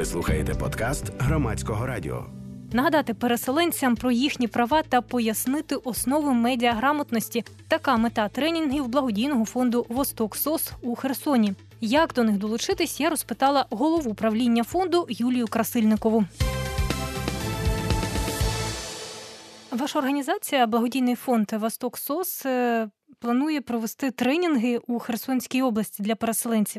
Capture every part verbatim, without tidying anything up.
Ви слухаєте подкаст Громадського радіо. Нагадати переселенцям про їхні права та пояснити основи медіаграмотності – така мета тренінгів благодійного фонду «Восток СОС» у Херсоні. Як до них долучитись, я розпитала голову правління фонду Юлію Красильникову. Ваша організація, благодійний фонд «Восток СОС», планує провести тренінги у Херсонській області для переселенців.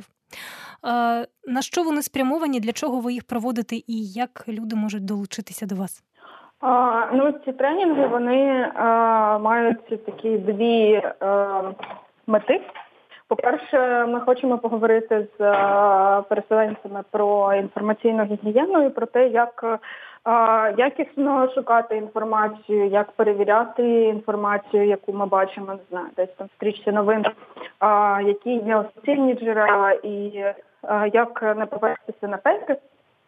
На що вони спрямовані, для чого ви їх проводите і як люди можуть долучитися до вас? А, ну, ці тренінги, вони а, мають такі дві а, мети. По-перше, ми хочемо поговорити з а, переселенцями про інформаційну гігієну і про те, як а, якісно шукати інформацію, як перевіряти інформацію, яку ми бачимо, не знаю, десь там в стрічці новин, а, які є офіційні джерела і а, як не повестися на фейки.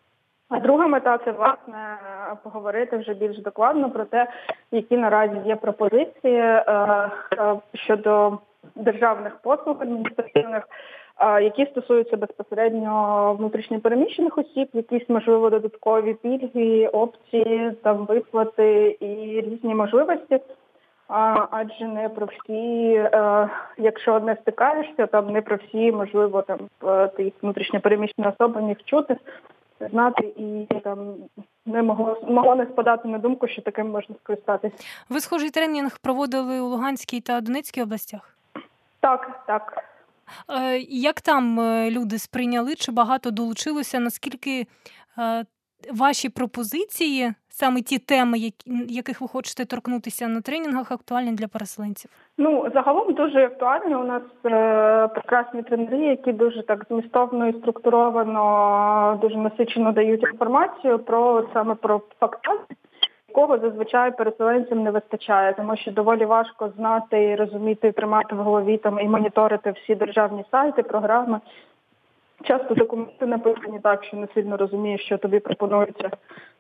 А друга мета – це, власне, поговорити вже більш докладно про те, які наразі є пропозиції е, е, щодо державних послуг адміністративних, е, які стосуються безпосередньо внутрішньопереміщених осіб, якісь, можливо, додаткові пільги, опції, там, виплати і різні можливості. А, адже не про всі, е, якщо одне стикаєшся, там не про всі, можливо, там ти внутрішньопереміщена особа міг чути, знати і там не могло, могло не спадати на думку, що таким можна скористатися. Ви схожий тренінг проводили у Луганській та Донецькій областях? Так, так. Е, як там люди сприйняли, чи багато долучилося, наскільки е, ваші пропозиції, саме ті теми, які, яких ви хочете торкнутися на тренінгах, актуальні для переселенців? Ну, загалом дуже актуальні. У нас е, прекрасні тренери, які дуже так змістовно і структуровано, дуже насичено дають інформацію про саме про фактаж, якого зазвичай переселенцям не вистачає, тому що доволі важко знати і розуміти, тримати в голові там і моніторити всі державні сайти, програми. Часто документи написані так, що не сильно розумієш, що тобі пропонується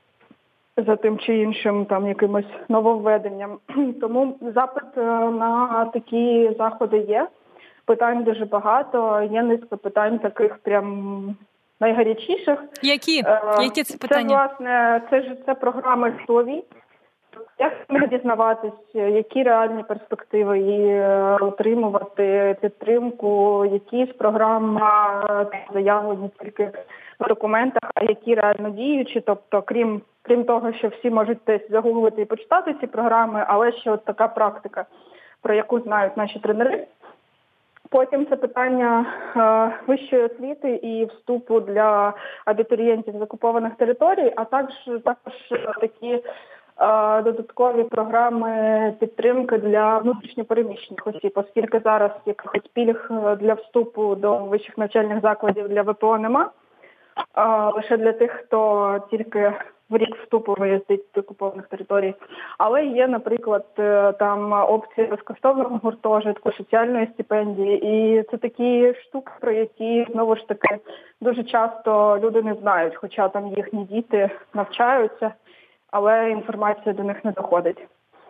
за тим чи іншим там якимось нововведенням. Тому запит на такі заходи є. Питань дуже багато. Є низка питань таких прям найгарячіших. Які? Які це питання? Це, власне, це ж це програми житлові. Як не дізнаватись, які реальні перспективи її отримувати, підтримку, які з програм заявлені тільки в документах, а які реально діючі, тобто крім Крім того, що всі можуть десь загуглити і почитати ці програми, але ще от така практика, про яку знають наші тренери. Потім це питання е, вищої освіти і вступу для абітурієнтів з окупованих територій, а також, також такі е, додаткові програми підтримки для внутрішньопереміщених осіб, оскільки зараз якихось пільг для вступу до вищих навчальних закладів для ВПО нема, е, лише для тих, хто тільки в рік вступу виїздить з окупованих територій. Але є, наприклад, там опції безкоштовного гуртожитку, соціальної стипендії. І це такі штуки, про які, знову ж таки, дуже часто люди не знають, хоча там їхні діти навчаються, але інформація до них не доходить.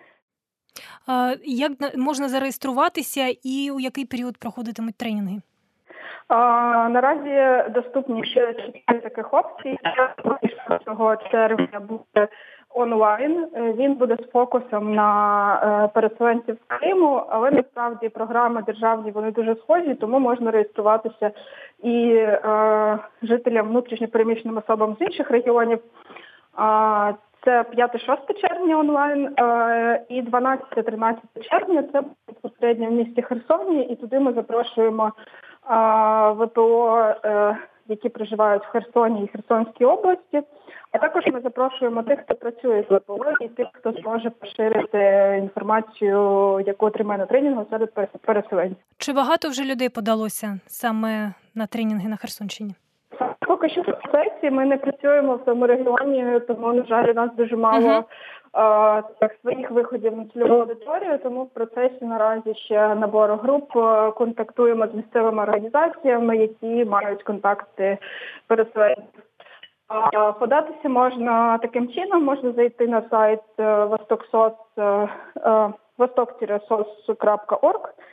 Як можна зареєструватися і у який період проходитимуть тренінги? А, наразі доступні ще чотири таких опцій. Цього червня буде онлайн. Він буде з фокусом на е, переселенців з Криму, але насправді програми державні, вони дуже схожі, тому можна реєструватися і е, жителям, внутрішньопереміщеним особам з інших регіонів. А, це п'яте-шосте червня онлайн е, і дванадцяте-тринадцяте червня це безпосередньо в місті Херсоні, і туди ми запрошуємо ВПО, які проживають в Херсоні і Херсонській області, а також ми запрошуємо тих, хто працює з ВПО і тих, хто зможе поширити інформацію, яку отримає на тренінгу серед переселенців. Чи багато вже людей подалося саме на тренінги на Херсонщині? Поки що в процесі ми не працюємо в тому регіоні, тому, на жаль, у нас дуже мало uh-huh. а, так, своїх виходів на цільову аудиторію, тому в процесі наразі ще набору груп, контактуємо з місцевими організаціями, які мають контакти переселенців. Податися можна таким чином, можна зайти на сайт восток сос, восток сос крапка орг.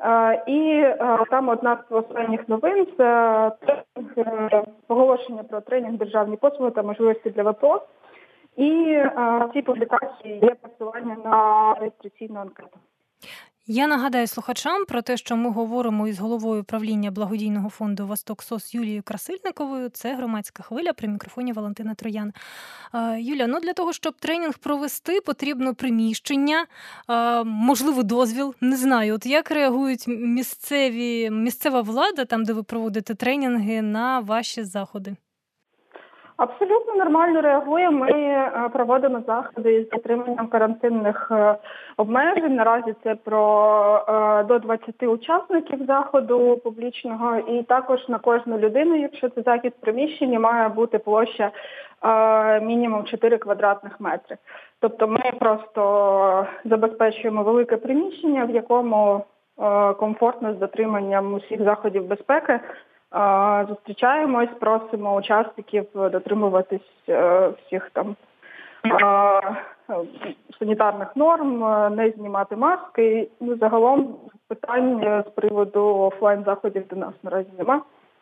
І там одна з останніх новин – це тренінг, оголошення про тренінг «Державні послуги та можливості для ВПО». І в цій публікації є посилання на реєстраційну анкету. Я нагадаю слухачам про те, що ми говоримо із головою правління благодійного фонду «Восток-СОС» Юлією Красильниковою. Це «Громадська хвиля», при мікрофоні Валентина Троян. Юля, ну для того, щоб тренінг провести, потрібно приміщення, можливо, дозвіл, не знаю. От як реагують місцеві, місцева влада, там, де ви проводите тренінги, на ваші заходи? Абсолютно нормально реагує. Ми проводимо заходи з дотриманням карантинних обмежень. Наразі це про до двадцяти учасників заходу публічного. І також на кожну людину, якщо це захід в приміщенні, має бути площа мінімум чотири квадратних метри. Тобто ми просто забезпечуємо велике приміщення, в якому комфортно з дотриманням усіх заходів безпеки. Зустрічаємось, просимо учасників дотримуватись всіх там санітарних норм, не знімати маски. Ну, загалом питань з приводу офлайн-заходів до нас наразі нема.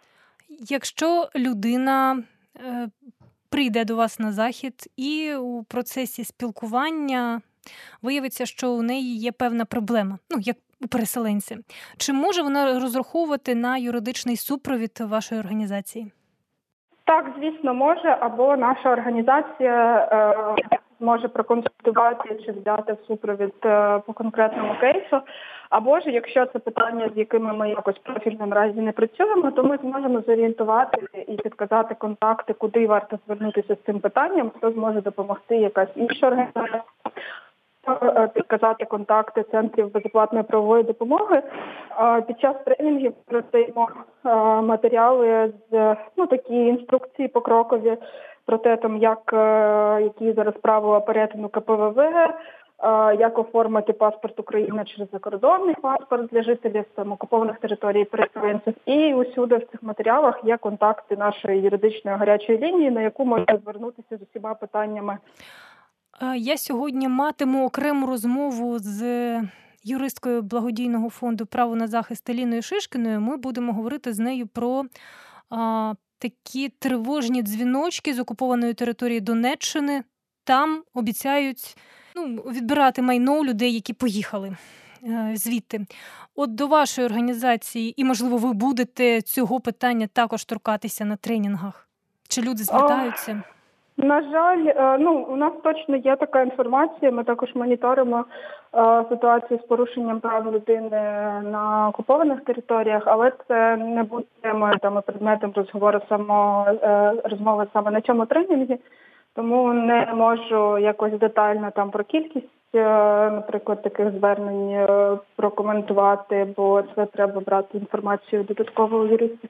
Якщо людина прийде до вас на захід і у процесі спілкування виявиться, що у неї є певна проблема, ну, як у переселенці. Чи може вона розраховувати на юридичний супровід вашої організації? Так, звісно, може. Або наша організація е, зможе проконсультувати чи взяти в супровід е, по конкретному кейсу. Або ж, якщо це питання, з якими ми якось профільно наразі не працюємо, то ми зможемо зорієнтувати і підказати контакти, куди варто звернутися з цим питанням, хто зможе допомогти, якась інша організація. Підказати контакти центрів безоплатної правової допомоги. Під час тренінгів роздаємо матеріали з ну, такі інструкції покрокові про те, там, як, які зараз правила перетину ка пе ве ве, як оформити паспорт України через закордонний паспорт для жителів там, окупованих територій переселенців. І усюди в цих матеріалах є контакти нашої юридичної гарячої лінії, на яку можна звернутися з усіма питаннями. Я сьогодні матиму окрему розмову з юристкою благодійного фонду «Право на захист» Еліною Шишкіною. Ми будемо говорити з нею про а, такі тривожні дзвіночки з окупованої території Донеччини. Там обіцяють ну, відбирати майно у людей, які поїхали а, звідти. От до вашої організації, і, можливо, ви будете цього питання також торкатися на тренінгах? Чи люди звертаються? На жаль, ну, у нас точно є така інформація, ми також моніторимо е, ситуацію з порушенням прав людини на окупованих територіях, але це не буде темою там, і предметом розговору само, е, розмови саме на цьому тренінгі, тому не можу якось детально там про кількість, е, наприклад, таких звернень е, прокоментувати, бо це треба брати інформацію додатково у юристів.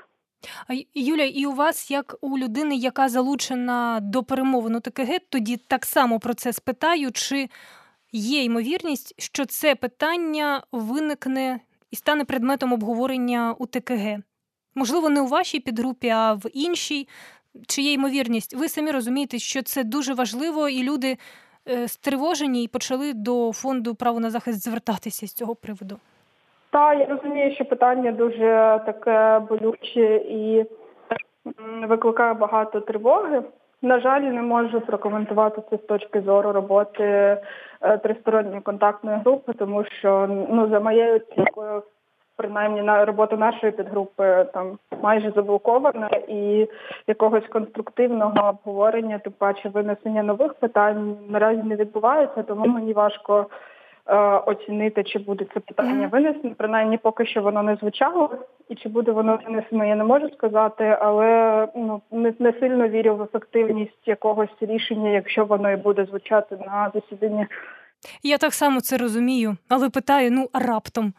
Юля, і у вас, як у людини, яка залучена до перемовин у те ке ге, тоді так само про це спитаю, чи є ймовірність, що це питання виникне і стане предметом обговорення у те ке ге? Можливо, не у вашій підгрупі, а в іншій. Чи є ймовірність? Ви самі розумієте, що це дуже важливо, і люди стривожені і почали до фонду «Право на захист» звертатися з цього приводу. Так, я розумію, що питання дуже таке болюче і викликає багато тривоги. На жаль, не можу прокоментувати це з точки зору роботи тристоронньої контактної групи, тому що ну, за моєю оцінкою, принаймні на робота нашої підгрупи там майже заблокована, і якогось конструктивного обговорення, тим паче винесення нових питань наразі не відбувається, тому мені важко оцінити, чи буде це питання винесено. Принаймні, поки що воно не звучало, і чи буде воно винесено, я не можу сказати, але ну, не, не сильно вірю в ефективність якогось рішення, якщо воно і буде звучати на засіданні. Я так само це розумію, але питаю, ну, раптом.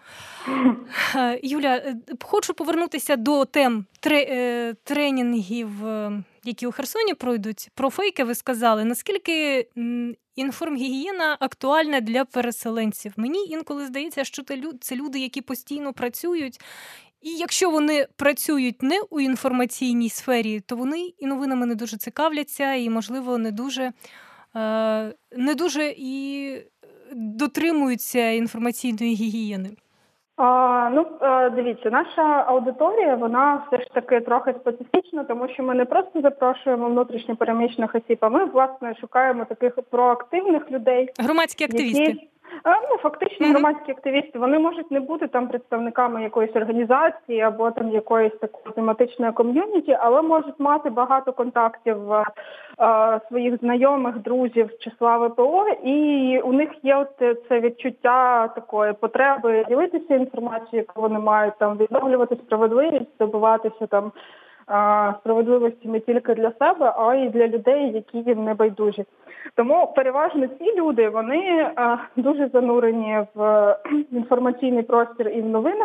Юля, хочу повернутися до тем тренінгів, які у Херсоні пройдуть. Про фейки ви сказали. Наскільки інформгігієна актуальна для переселенців? Мені інколи здається, що це люди, які постійно працюють. І якщо вони працюють не у інформаційній сфері, то вони і новинами не дуже цікавляться, і, можливо, не дуже, не дуже і дотримуються інформаційної гігієни. А, ну, е, дивіться, наша аудиторія, вона все ж таки трохи специфічна, тому що ми не просто запрошуємо внутрішньо переміщених осіб, а ми, власне, шукаємо таких проактивних людей, Громадські активісти. які, е, ну, фактично Мгм. громадські активісти. Вони можуть не бути там представниками якоїсь організації або там якоїсь такої тематичної ком'юніті, але можуть мати багато контактів е, е, своїх знайомих, друзів з числа ВПО, і у них є от це відчуття такої потреби ділитися інформацією, яку вони мають, там відновлювати справедливість, добиватися там е, справедливості не тільки для себе, а й для людей, які їм не байдужі. Тому переважно ці люди, вони е, дуже занурені в е, інформаційний простір і в новини.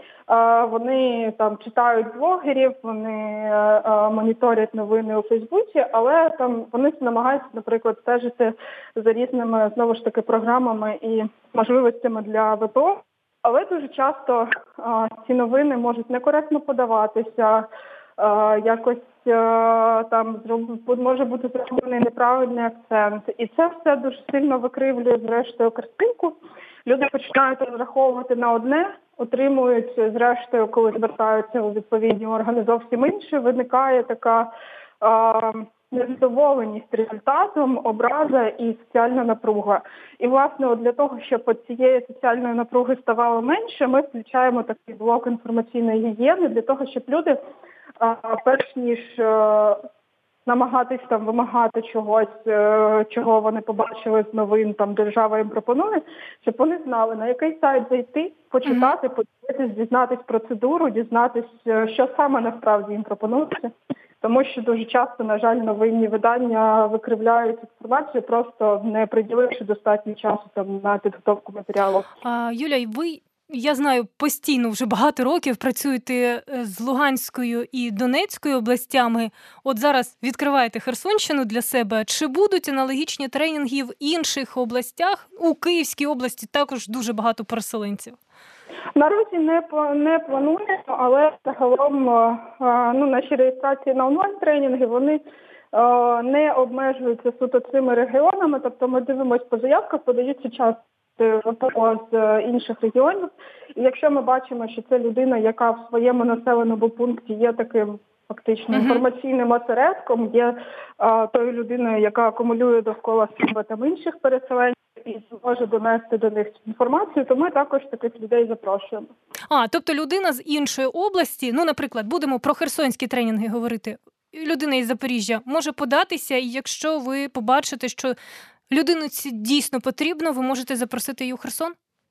Е, Вони там читають блогерів, вони е, е, моніторять новини у Фейсбуці, але там вони намагаються, наприклад, стежити за різними, знову ж таки, програмами і можливостями для ВПО. Але дуже часто е, ці новини можуть некоректно подаватися, е, якось е, там зроб- може бути зроблений неправильний акцент. І це все дуже сильно викривлює, зрештою, картинку. Люди починають розраховувати на одне, отримують, зрештою, коли звертаються у відповідні органи, зовсім інше. Виникає така е, незадоволеність результатом, образа і соціальна напруга. І, власне, от для того, щоб от цієї соціальної напруги ставало менше, ми включаємо такий блок інформаційної гігієни для того, щоб люди, е, перш ніж е, намагатись там вимагати чогось, е, чого вони побачили з новин, там держава їм пропонує, щоб вони знали, на який сайт зайти, почитати, подивитись, дізнатись процедуру, дізнатись, е, що саме насправді їм пропонується. Тому що дуже часто, на жаль, новинні видання викривляють інформацію, просто не приділивши достатньо часу там на підготовку матеріалу. А, Юля, і ви, я знаю, постійно вже багато років працюєте е, з Луганською і Донецькою областями. От зараз відкриваєте Херсонщину для себе. Чи будуть аналогічні тренінги в інших областях? У Київській області також дуже багато переселенців. Наразі не пла- не плануємо, але загалом е, е, ну, наші реєстрації на онлайн-тренінги, вони е, не обмежуються суто цими регіонами, тобто ми дивимося по заявках, подаються часто ВПО з е, інших регіонів. І якщо ми бачимо, що це людина, яка в своєму населеному пункті є таким фактично Мгм. інформаційним осередком, є е, тою людиною, яка акумулює довкола себе там інших переселенців і зможе донести до них цю інформацію, то ми також таких людей запрошуємо. А, тобто людина з іншої області, ну, наприклад, будемо про херсонські тренінги говорити, людина із Запоріжжя може податися, і якщо ви побачите, що людину ці дійсно потрібно, ви можете запросити її у Херсон?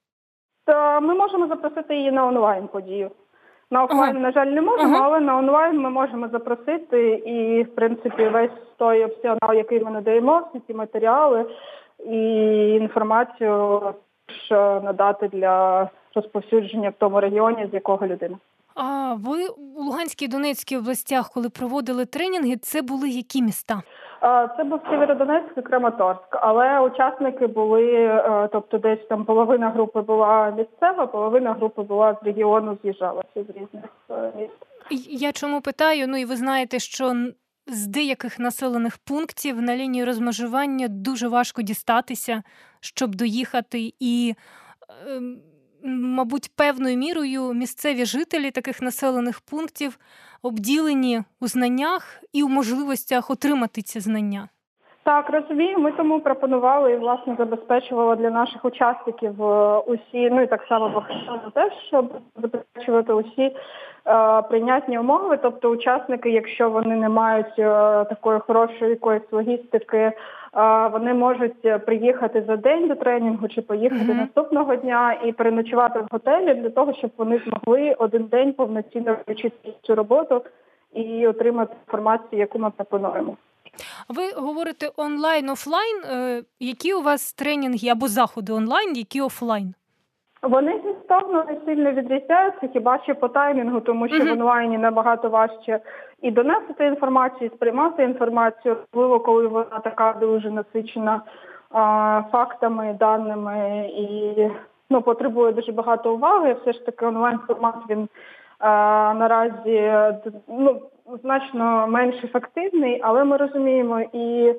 Та ми можемо запросити її на онлайн-подію. На офлайн, Ага. на жаль, не можемо, Ага. але на онлайн ми можемо запросити і, в принципі, весь той опціонал, який ми надаємо, всі ці матеріали і інформацію ж надати для розповсюдження в тому регіоні, з якого людина. А ви у Луганській і Донецькій областях, коли проводили тренінги, це були які міста? А, Це був Сєвєродонецьк і Краматорськ, але учасники були, е, тобто десь там половина групи була місцева, половина групи була з регіону, з'їжджалася з різних е, міст. І Я чому питаю? Ну і ви знаєте, що н- з деяких населених пунктів на лінії розмежування дуже важко дістатися, щоб доїхати. І, ем, мабуть, певною мірою місцеві жителі таких населених пунктів обділені у знаннях і у можливостях отримати ці знання. Так, розумію. Ми тому пропонували і, власне, забезпечували для наших учасників е, усі, ну і так само по Херсону теж, щоб забезпечувати усі е, прийнятні умови. Тобто учасники, якщо вони не мають е, такої хорошої якоїсь логістики, е, вони можуть приїхати за день до тренінгу чи поїхати Мгм. наступного дня і переночувати в готелі для того, щоб вони змогли один день повноцінно вчити цю роботу і отримати інформацію, яку ми пропонуємо. Ви говорите онлайн-офлайн. Е, Які у вас тренінги або заходи онлайн, які офлайн? Вони змістовно не сильно відрізняються, хіба що по таймінгу, тому що Мгм. в онлайні набагато важче і донести інформацію, і сприймати інформацію, особливо коли вона така дуже насичена а, фактами, даними і ну, потребує дуже багато уваги. Все ж таки онлайн-формат, він а, наразі д- ну, значно менш ефективний, але ми розуміємо і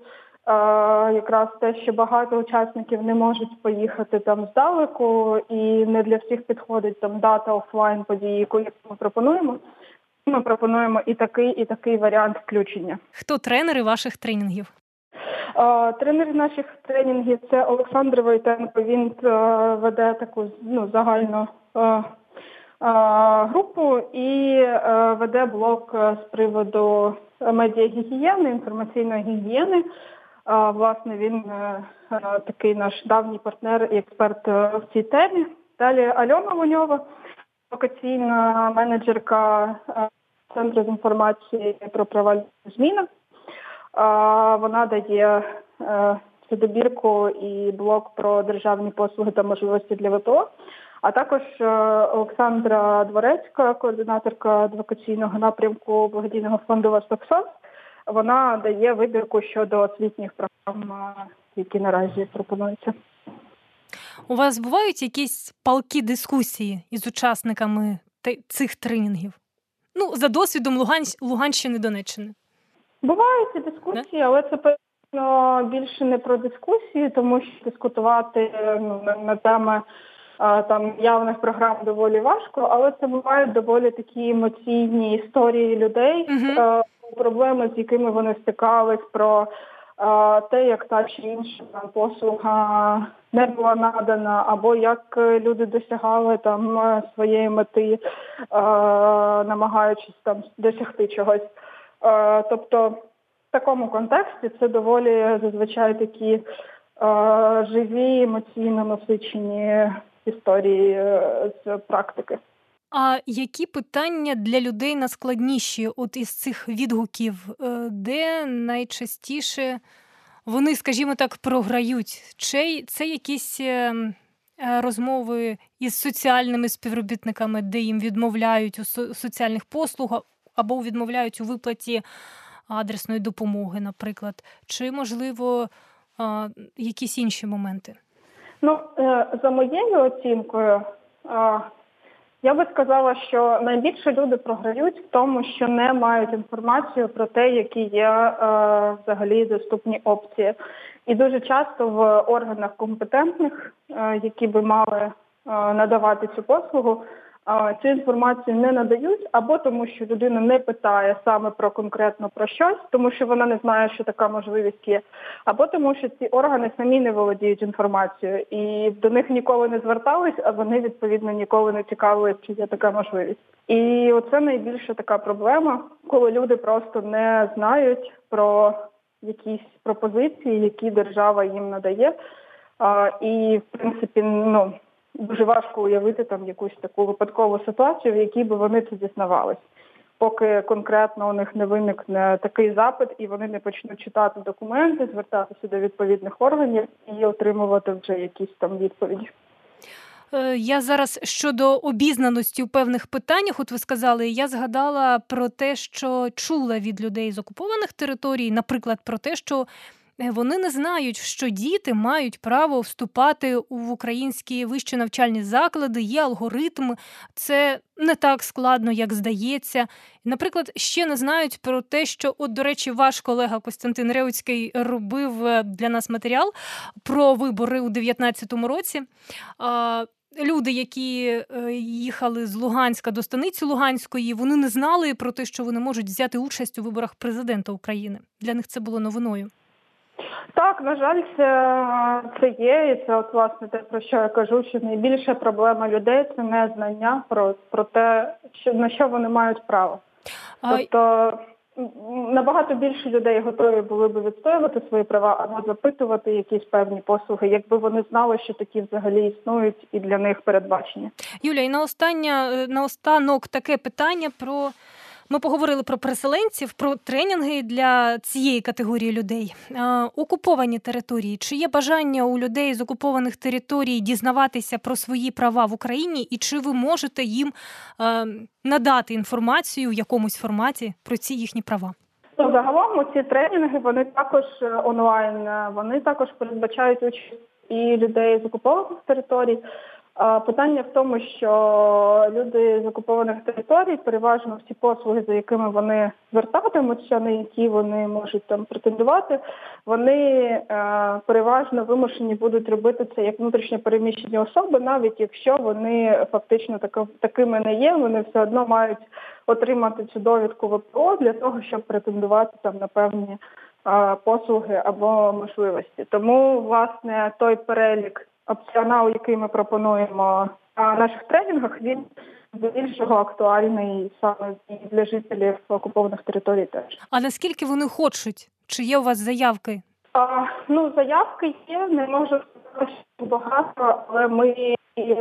якраз те, що багато учасників не можуть поїхати там здалеку, і не для всіх підходить там дата офлайн події, яку ми пропонуємо. Ми пропонуємо і такий, і такий варіант включення. Хто тренери ваших тренінгів? Тренер наших тренінгів – це Олександр Войтенко. Він веде таку ну, загальну групу і веде блог з приводу медіагігієни, інформаційної гігієни. Власне, він такий наш давній партнер і експерт в цій темі. Далі Альона Луньова, локаційна менеджерка Центру з інформації про права зміна. Вона дає цю добірку і блог про державні послуги та можливості для ВПО. А також Олександра Дворецька, координаторка адвокаційного напрямку благодійного фонду «Восток СОС». Вона дає вибірку щодо освітніх програм, які наразі пропонуються. У вас бувають якісь палкі дискусії із учасниками цих тренінгів? Ну, за досвідом Луганщ... Луганщини, Донеччини. Бувають ці дискусії, але це, певно, більше не про дискусії, тому що дискутувати ну, на, на теми там явних програм доволі важко, але це бувають доволі такі емоційні історії людей, uh-huh. проблеми, з якими вони стикались, про те, як та чи інша там, послуга не була надана, або як люди досягали там своєї мети, намагаючись там досягти чогось. Тобто в такому контексті це доволі зазвичай такі живі, емоційно насичені історії з практики. А які питання для людей найскладніші от із цих відгуків? Де найчастіше вони, скажімо так, програють? Чи це якісь розмови із соціальними співробітниками, де їм відмовляють у соціальних послугах або відмовляють у виплаті адресної допомоги, наприклад? Чи, можливо, якісь інші моменти? Ну, за моєю оцінкою, я би сказала, що найбільше люди програють в тому, що не мають інформацію про те, які є взагалі доступні опції. І дуже часто в органах компетентних, які би мали надавати цю послугу, цю інформацію не надають, або тому, що людина не питає саме про конкретно про щось, тому що вона не знає, що така можливість є, або тому, що ці органи самі не володіють інформацією, і до них ніколи не звертались, а вони, відповідно, ніколи не цікавились, чи є така можливість. І оце найбільша така проблема, коли люди просто не знають про якісь пропозиції, які держава їм надає, і, в принципі, ну, дуже важко уявити там якусь таку випадкову ситуацію, в якій би вони це дізнавались. Поки конкретно у них не виникне такий запит, і вони не почнуть читати документи, звертатися до відповідних органів і отримувати вже якісь там відповіді. Я зараз щодо обізнаності у певних питаннях, от ви сказали, я згадала про те, що чула від людей з окупованих територій, наприклад, про те, що вони не знають, що діти мають право вступати в українські вищі навчальні заклади, є алгоритм, це не так складно, як здається. Наприклад, ще не знають про те, що, от, до речі, ваш колега Костянтин Реуцький робив для нас матеріал про вибори у дев'ятнадцятому році. Люди, які їхали з Луганська до станиці Луганської, вони не знали про те, що вони можуть взяти участь у виборах президента України. Для них це було новиною. Так, на жаль, це, це є, і це, от, власне, те, про що я кажу, що найбільша проблема людей – це незнання про, про те, що, на що вони мають право. А... Тобто, набагато більше людей готові були б відстоювати свої права або запитувати якісь певні послуги, якби вони знали, що такі взагалі існують і для них передбачені. Юля, і на остання, на останок таке питання про... Ми поговорили про переселенців, про тренінги для цієї категорії людей. Окуповані території. Чи є бажання у людей з окупованих територій дізнаватися про свої права в Україні? І чи ви можете їм надати інформацію в якомусь форматі про ці їхні права? Ну, загалом ці тренінги, вони також онлайн, вони також передбачають участь і людей з окупованих територій. Питання в тому, що люди з окупованих територій, переважно всі послуги, за якими вони звертатимуться, на які вони можуть там претендувати, вони е, переважно вимушені будуть робити це як внутрішньо переміщені особи, навіть якщо вони фактично таки, такими не є, вони все одно мають отримати цю довідку ВПО для того, щоб претендувати там на певні е, послуги або можливості. Тому, власне, той перелік опціонал, який ми пропонуємо на наших тренінгах, він здебільшого актуальний саме для жителів окупованих територій теж. А наскільки вони хочуть? Чи є у вас заявки? А, ну, заявки є, не можу сказати, що багато, але ми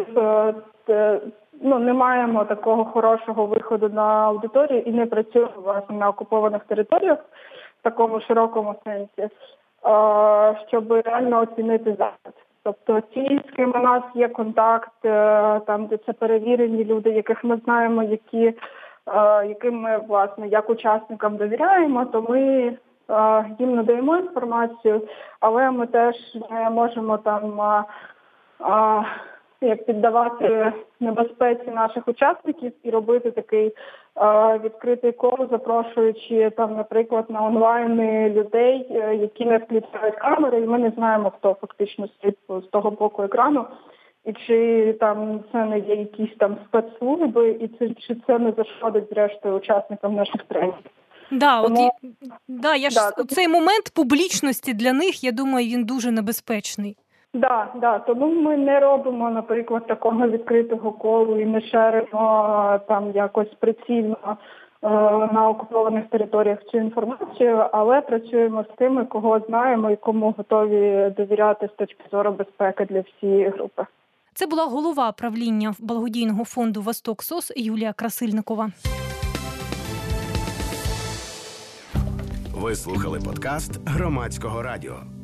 ну, не маємо такого хорошого виходу на аудиторію і не працюємо, власне, на окупованих територіях в такому широкому сенсі, а, щоб реально оцінити запит. Тобто ті, з ким у нас є контакт, там, де це перевірені люди, яких ми знаємо, які, яким ми, власне, як учасникам довіряємо, то ми їм надаємо інформацію, але ми теж не можемо там як піддавати небезпеці наших учасників і робити такий е, відкритий кол, запрошуючи там, наприклад, на онлайн людей, е, які не включають камери, і ми не знаємо, хто фактично стоїть з того боку екрану, і чи там це не є якісь там спецслужби, і це, чи це не зашкодить, зрештою, учасникам наших тренінгів. Да, Тому... от, да, я ж, да, цей момент публічності для них, я думаю, він дуже небезпечний. Да, да, тому ми не робимо, наприклад, такого відкритого колу і не шеримо там якось прицільно е, на окупованих територіях цю інформацію, але працюємо з тими, кого знаємо і кому готові довіряти з точки зору безпеки для всієї групи. Це була голова правління благодійного фонду «Восток СОС» Юлія Красильникова. Ви слухали подкаст Громадського радіо.